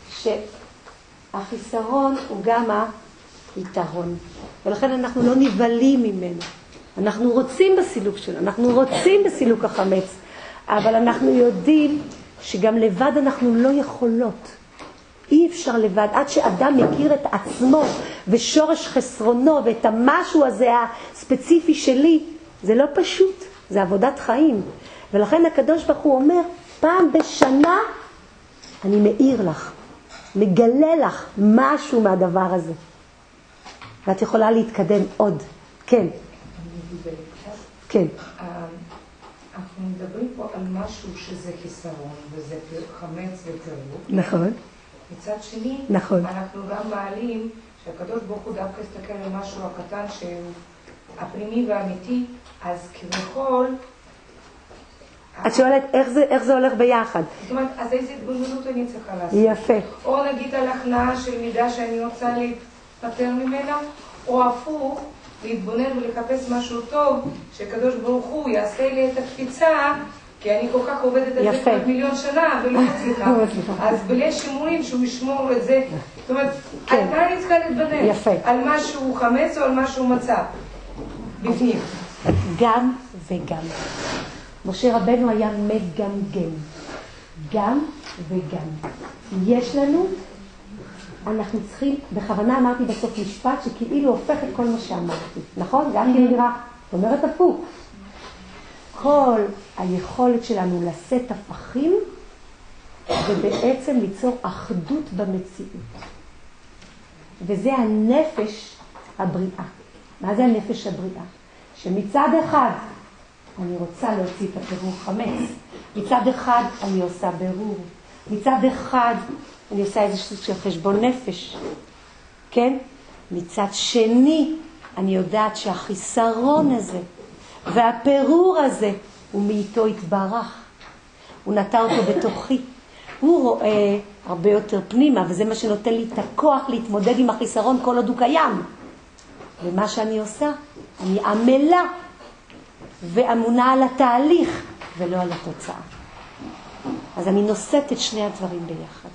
שהחיסרון הוא גם היתרון. ולכן אנחנו לא נבלים ממנו. אנחנו רוצים בסילוק שלו, אנחנו רוצים בסילוק החמץ, אבל אנחנו יודעים שגם לבד אנחנו לא יכולות. אי אפשר לבד, עד שאדם מכיר את עצמו ושורש חסרונו ואת המשהו הזה הספציפי שלי, זה לא פשוט, זה עבודת חיים. ולכן הקדוש ברוך הוא אומר, פעם בשנה אני מאיר לך, מגלה לך משהו מהדבר הזה. ואת יכולה להתקדם עוד. כן. כן. אנחנו מדברים פה על משהו שזה חיסרון, וזה חמץ ופירוק. נכון. מצד שני, נכון. אנחנו גם מעלים שהקדוש ברוך הוא דווקא הסתכל על משהו הקטן שהוא הפנימי והאמיתי, אז כביכול... את שואלת איך זה, איך זה הולך ביחד? זאת אומרת, אז איזה התבוננות אני צריכה לעשות? יפה. או נגיד על הכנעה של מידה שאני רוצה להתפטר ממנה, או הפוך, להתבונן ולחפש משהו טוב, שקדוש ברוך הוא יעשה לי את הקפיצה, כי אני כל כך עובדת על זה כבר מיליון שנה ולא מצליחה. אז בלי שימורים שהוא ישמור את זה. זאת אומרת, על מה אני צריכה להתבונן? יפה. על משהו חמץ או על משהו מצא? בפנים. גם וגם. משה רבנו היה מגמגם. גם וגם. יש לנו, אנחנו צריכים, בכוונה אמרתי בסוף משפט שכאילו הופך את כל מה שאמרתי. נכון? גם כאילו נראה, זאת אומרת הפוך. כל היכולת שלנו לשאת הפכים ובעצם ליצור אחדות במציאות. וזה הנפש הבריאה. מה זה הנפש הבריאה? שמצד אחד אני רוצה להוציא את הפירור חמץ, מצד אחד אני עושה ברור, מצד אחד אני עושה איזה סוג של חשבון נפש, כן? מצד שני אני יודעת שהחיסרון הזה והפירור הזה הוא מאיתו התברך, הוא נטע אותו בתוכי, הוא רואה הרבה יותר פנימה, וזה מה שנותן לי את הכוח להתמודד עם החיסרון כל עוד הוא קיים. ומה שאני עושה, אני עמלה ואמונה על התהליך ולא על התוצאה. אז אני נושאת את שני הדברים ביחד.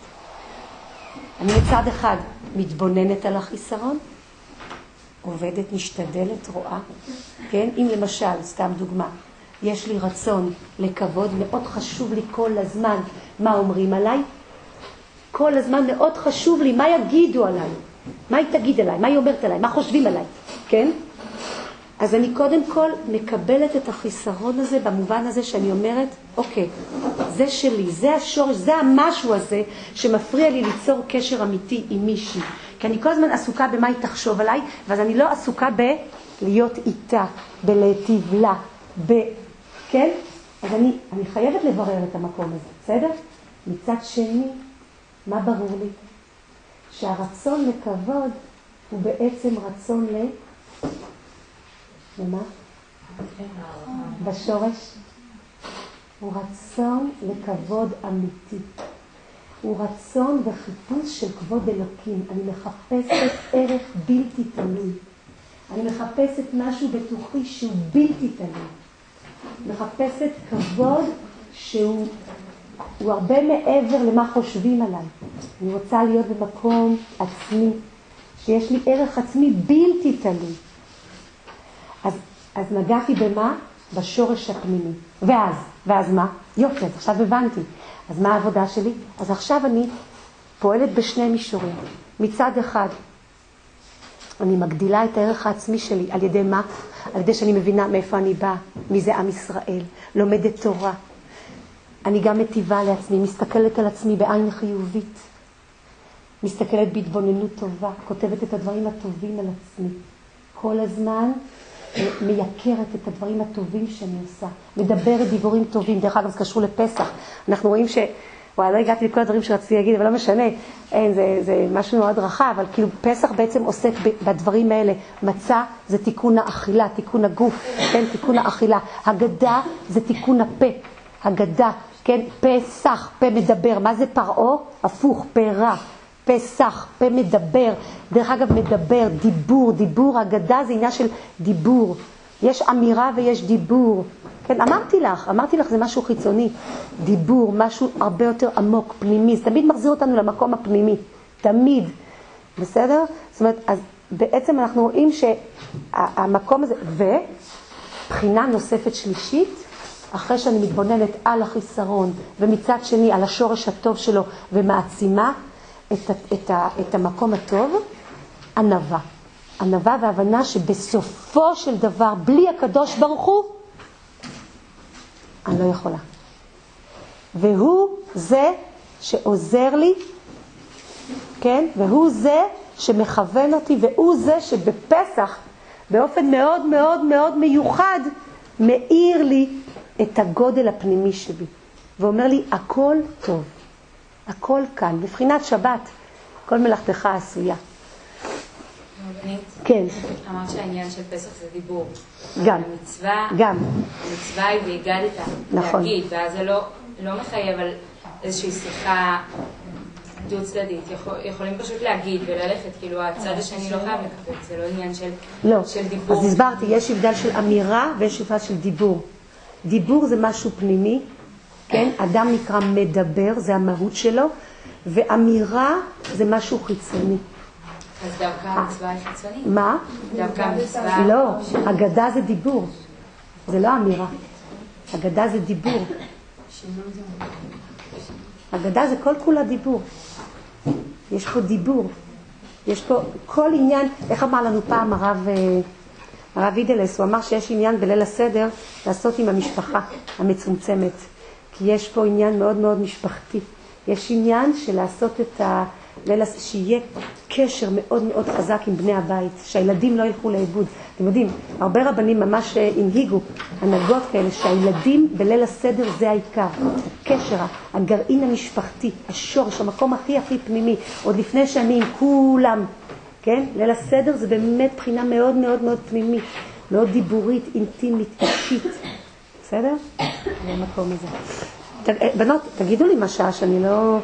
אני מצד אחד מתבוננת על החיסרון, עובדת, משתדלת, רואה, כן? אם למשל, סתם דוגמה, יש לי רצון לכבוד, מאוד חשוב לי כל הזמן מה אומרים עליי, כל הזמן מאוד חשוב לי מה יגידו עליי, מה היא תגיד עליי, מה היא אומרת עליי, מה חושבים עליי, כן? אז אני קודם כל מקבלת את החיסרון הזה במובן הזה שאני אומרת, אוקיי, זה שלי, זה השורש, זה המשהו הזה שמפריע לי ליצור קשר אמיתי עם מישהי. כי אני כל הזמן עסוקה במה היא תחשוב עליי, ואז אני לא עסוקה בלהיות איתה, בלהטיב לה, ב... כן? אז אני, אני חייבת לברר את המקום הזה, בסדר? מצד שני, מה ברור לי? שהרצון לכבוד הוא בעצם רצון ל... ומה? בשורש הוא רצון לכבוד אמיתי. הוא רצון וחיפוש של כבוד אלוקים. אני מחפשת ערך בלתי תלוי. אני מחפשת משהו בתוכי שהוא בלתי תלוי. מחפשת כבוד שהוא הוא הרבה מעבר למה חושבים עליי. אני רוצה להיות במקום עצמי, שיש לי ערך עצמי בלתי תלוי. אז, אז נגעתי במה? בשורש הפנימי. ואז, ואז מה? יופי, אז עכשיו הבנתי. אז מה העבודה שלי? אז עכשיו אני פועלת בשני מישורים. מצד אחד, אני מגדילה את הערך העצמי שלי. על ידי מה? על ידי שאני מבינה מאיפה אני באה, מי זה עם ישראל, לומדת תורה. אני גם מטיבה לעצמי, מסתכלת על עצמי בעין חיובית. מסתכלת בהתבוננות טובה, כותבת את הדברים הטובים על עצמי. כל הזמן מייקרת את הדברים הטובים שאני עושה. מדברת דיבורים טובים. דרך אגב, זה קשור לפסח. אנחנו רואים ש... וואי, לא הגעתי לכל הדברים שרציתי להגיד, אבל לא משנה. אין, זה, זה משהו מאוד רחב, אבל כאילו פסח בעצם עוסק בדברים האלה. מצה זה תיקון האכילה, תיקון הגוף, כן? תיקון האכילה. הגדה זה תיקון הפה. הגדה, כן? פסח, פה מדבר. מה זה פרעה? הפוך, פה רע. פסח, פה מדבר. דרך אגב, מדבר, דיבור, דיבור, הגדה זה עניין של דיבור. יש אמירה ויש דיבור. כן, אמרתי לך, אמרתי לך, זה משהו חיצוני. דיבור, משהו הרבה יותר עמוק, פנימי. זה תמיד מחזיר אותנו למקום הפנימי. תמיד. בסדר? זאת אומרת, אז בעצם אנחנו רואים שהמקום הזה, ובחינה נוספת שלישית, אחרי שאני מתבוננת על החיסרון, ומצד שני על השורש הטוב שלו, ומעצימה את, את, את המקום הטוב, ענווה. ענווה והבנה שבסופו של דבר, בלי הקדוש ברוך הוא, אני לא יכולה. והוא זה שעוזר לי, כן? והוא זה שמכוון אותי, והוא זה שבפסח, באופן מאוד מאוד מאוד מיוחד, מאיר לי את הגודל הפנימי שבי, ואומר לי, הכל טוב, הכל כאן, מבחינת שבת, כל מלאכתך עשויה. רבנית, כן. אמרת שהעניין של פסח זה דיבור. גם. המצווה, גם. המצווה היא והגדת, נכון. להגיד, ואז זה לא, לא מחייב על איזושהי שיחה דו צדדית. יכול, יכולים פשוט להגיד וללכת, כאילו הצד השני לא חייב לקבל, זה לא עניין של, לא. של דיבור. אז הסברתי, יש הבדל של אמירה ויש הבדל של דיבור. דיבור זה משהו פנימי, כן? אדם נקרא מדבר, זה המהות שלו, ואמירה זה משהו חיצוני. אז דווקא המצווה היא חיצונית? מה? דווקא המצווה... לא, אגדה זה דיבור, זה לא אמירה. אגדה זה דיבור. אגדה זה כל כולה דיבור. יש פה דיבור. יש פה כל עניין, איך אמר לנו פעם הרב, הרב אידלס, הוא אמר שיש עניין בליל הסדר לעשות עם המשפחה המצומצמת. כי יש פה עניין מאוד מאוד משפחתי. יש עניין של לעשות את ה... שיהיה קשר מאוד מאוד חזק עם בני הבית, שהילדים לא ילכו לאיבוד. אתם יודעים, הרבה רבנים ממש הנהיגו הנהגות כאלה, שהילדים בליל הסדר זה העיקר. קשר, הגרעין המשפחתי, השורש, המקום הכי הכי פנימי, עוד לפני שאני עם כולם, כן? ליל הסדר זה באמת בחינה מאוד מאוד מאוד פנימית, מאוד דיבורית, אינטימית, אישית. בסדר? זה המקום הזה. בנות, תגידו לי מה שעה שאני לא...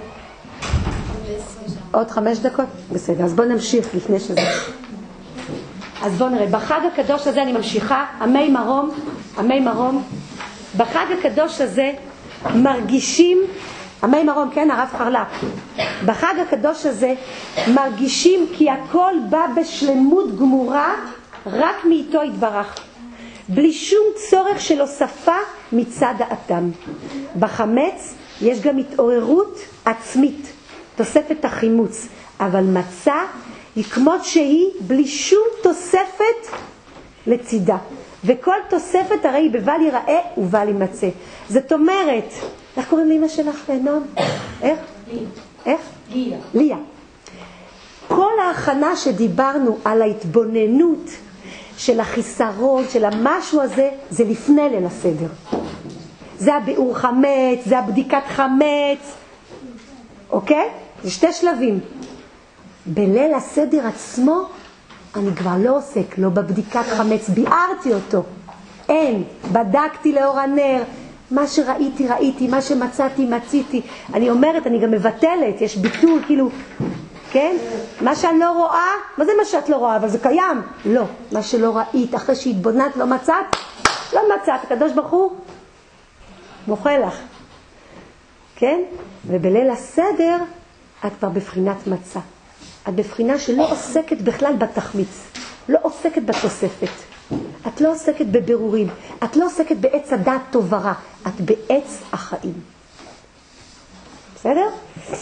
עוד חמש דקות? בסדר, אז בואו נמשיך לפני שזה. אז בואו נראה, בחג הקדוש הזה אני ממשיכה, עמי מרום, עמי מרום, בחג הקדוש הזה מרגישים, עמי מרום, כן, הרב חרל"פ, בחג הקדוש הזה מרגישים כי הכל בא בשלמות גמורה רק מאיתו יתברך, בלי שום צורך של הוספה מצד האדם. בחמץ יש גם התעוררות עצמית, תוספת החימוץ, אבל מצה היא כמות שהיא בלי שום תוספת לצידה, וכל תוספת הרי היא בבל ייראה ובל יימצא. זאת אומרת, איך קוראים לאמא שלך, נועם? איך? ליה. איך? ליה. ליה. כל ההכנה שדיברנו על ההתבוננות של החיסרון, של המשהו הזה, זה לפני ליל הסדר. זה הביאור חמץ, זה הבדיקת חמץ, אוקיי? זה שתי שלבים. בליל הסדר עצמו אני כבר לא עוסק, לא בבדיקת חמץ, ביארתי אותו. אין, בדקתי לאור הנר, מה שראיתי ראיתי, מה שמצאתי מציתי. אני אומרת, אני גם מבטלת, יש ביטול, כאילו, כן? מה שאני לא רואה, מה זה מה שאת לא רואה? אבל זה קיים. לא, מה שלא ראית, אחרי שהתבוננת לא מצאת, לא מצאת, הקדוש ברוך הוא מוחה לך. כן? ובליל הסדר את כבר בבחינת מצה. את בבחינה שלא עוסקת בכלל בתחמיץ, לא עוסקת בתוספת. את לא עוסקת בבירורים, את לא עוסקת בעץ הדעת טוב ורע, את בעץ החיים. בסדר?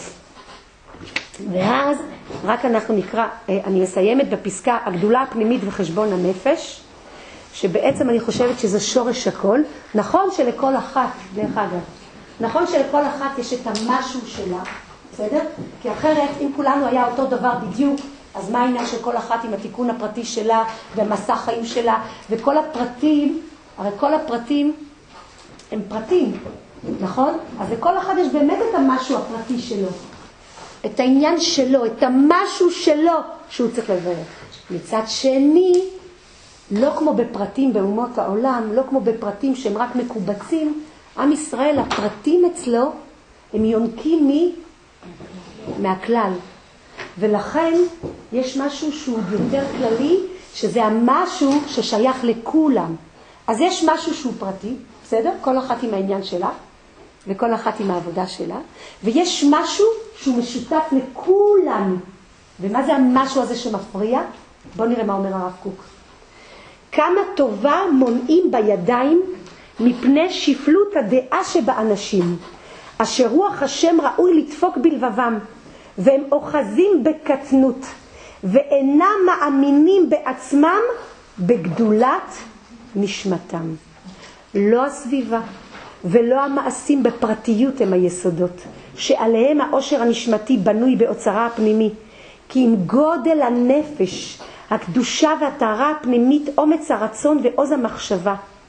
ואז רק אנחנו נקרא, אני אסיימת בפסקה הגדולה הפנימית וחשבון הנפש, שבעצם אני חושבת שזה שורש הכל. נכון שלכל אחת, דרך אגב, נכון שלכל אחת יש את המשהו שלה, בסדר? כי אחרת, אם כולנו היה אותו דבר בדיוק, אז מה העניין של כל אחת עם התיקון הפרטי שלה ומסע חיים שלה, וכל הפרטים, הרי כל הפרטים הם פרטים, נכון? אז לכל אחד יש באמת את המשהו הפרטי שלו, את העניין שלו, את המשהו שלו שהוא צריך לברר. מצד שני, לא כמו בפרטים באומות העולם, לא כמו בפרטים שהם רק מקובצים, עם ישראל, הפרטים אצלו, הם יונקים מי? מהכלל. ולכן יש משהו שהוא יותר כללי, שזה המשהו ששייך לכולם. אז יש משהו שהוא פרטי, בסדר? כל אחת עם העניין שלה, וכל אחת עם העבודה שלה. ויש משהו שהוא משותף לכולם. ומה זה המשהו הזה שמפריע? בואו נראה מה אומר הרב קוק. כמה טובה מונעים בידיים מפני שפלות הדעה שבאנשים, אשר רוח השם ראוי לדפוק בלבבם, והם אוחזים בקטנות, ואינם מאמינים בעצמם בגדולת נשמתם. לא הסביבה ולא המעשים בפרטיות הם היסודות, שעליהם העושר הנשמתי בנוי באוצרה הפנימי, כי עם גודל הנפש, הקדושה והטהרה הפנימית, אומץ הרצון ועוז המחשבה,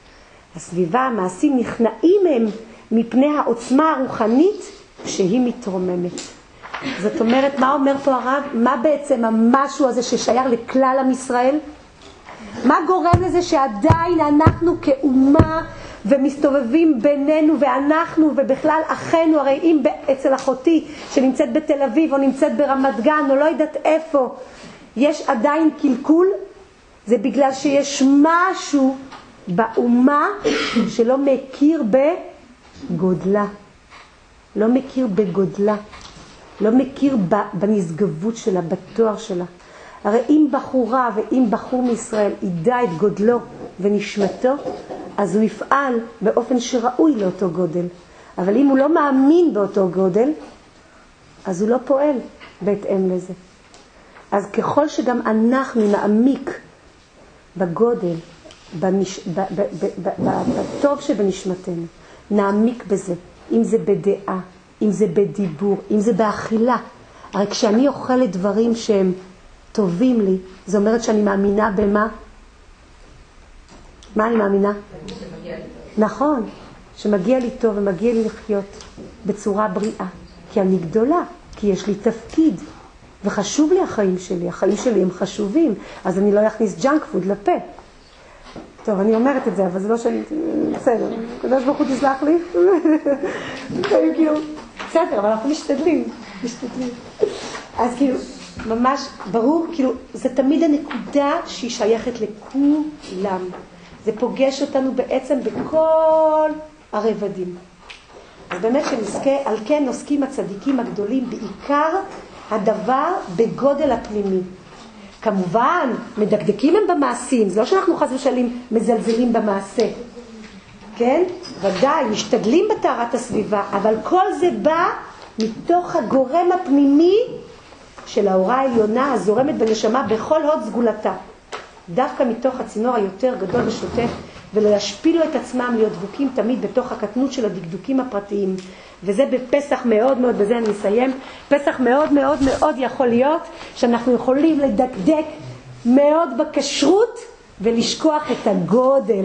הסביבה, המעשים נכנעים הם מפני העוצמה הרוחנית שהיא מתרוממת. זאת אומרת, מה אומר פה הרב? מה בעצם המשהו הזה ששייך לכלל עם ישראל? מה גורם לזה שעדיין אנחנו כאומה ומסתובבים בינינו ואנחנו ובכלל אחינו, הרי אם אצל אחותי שנמצאת בתל אביב או נמצאת ברמת גן או לא יודעת איפה, יש עדיין קלקול, זה בגלל שיש משהו באומה שלא מכיר בגודלה, לא מכיר בגודלה, לא מכיר בנשגבות שלה, בתואר שלה. הרי אם בחורה ואם בחור מישראל ידע את גודלו ונשמתו, אז הוא יפעל באופן שראוי לאותו גודל. אבל אם הוא לא מאמין באותו גודל, אז הוא לא פועל בהתאם לזה. אז ככל שגם אנחנו נעמיק בגודל, בנש... ב... ב... ב... ב... ב... בטוב שבנשמתנו, נעמיק בזה, אם זה בדעה, אם זה בדיבור, אם זה באכילה. הרי כשאני אוכלת דברים שהם טובים לי, זה אומרת שאני מאמינה במה? מה אני מאמינה? נכון, שמגיע לי טוב ומגיע לי לחיות בצורה בריאה, כי אני גדולה, כי יש לי תפקיד, וחשוב לי החיים שלי, החיים שלי הם חשובים, אז אני לא אכניס ג'אנק פוד לפה. טוב, אני אומרת את זה, אבל זה לא שאני... בסדר, קדוש ברוך הוא תסלח לי. כאילו, בסדר, אבל אנחנו משתדלים, משתדלים. אז כאילו, ממש ברור, כאילו, זה תמיד הנקודה שהיא שייכת לכולם. זה פוגש אותנו בעצם בכל הרבדים. אז באמת שנזכה, על כן עוסקים הצדיקים הגדולים, בעיקר הדבר בגודל הפנימי. כמובן, מדקדקים הם במעשים, זה לא שאנחנו חס ושלים מזלזלים במעשה. כן? ודאי, משתדלים בטהרת הסביבה, אבל כל זה בא מתוך הגורם הפנימי של האורה העליונה הזורמת בנשמה בכל הוד סגולתה. דווקא מתוך הצינור היותר גדול ושוטף, ולא ישפילו את עצמם להיות דבוקים תמיד בתוך הקטנות של הדקדוקים הפרטיים. וזה בפסח מאוד מאוד, בזה אני אסיים, פסח מאוד מאוד מאוד יכול להיות שאנחנו יכולים לדקדק מאוד בכשרות ולשכוח את הגודל.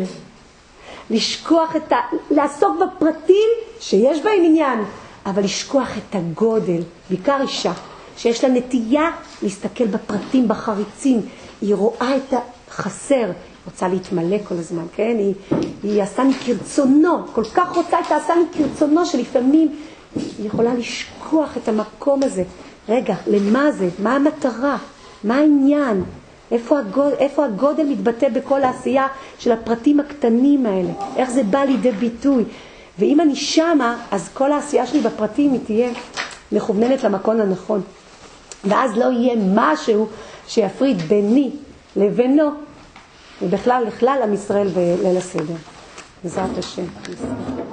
לשכוח את ה... לעסוק בפרטים שיש בהם עניין, אבל לשכוח את הגודל, בעיקר אישה, שיש לה נטייה להסתכל בפרטים, בחריצים, היא רואה את החסר, רוצה להתמלא כל הזמן, כן? היא, היא עשה מקרצונו, כל כך רוצה את העשה מקרצונו, שלפעמים היא יכולה לשכוח את המקום הזה. רגע, למה זה? מה המטרה? מה העניין? איפה הגודל, איפה הגודל מתבטא בכל העשייה של הפרטים הקטנים האלה? איך זה בא לידי ביטוי? ואם אני שמה, אז כל העשייה שלי בפרטים היא תהיה מכווננת למקום הנכון. ואז לא יהיה משהו שיפריד ביני לבינו, ובכלל לכלל עם ישראל וליל הסדר. בעזרת השם.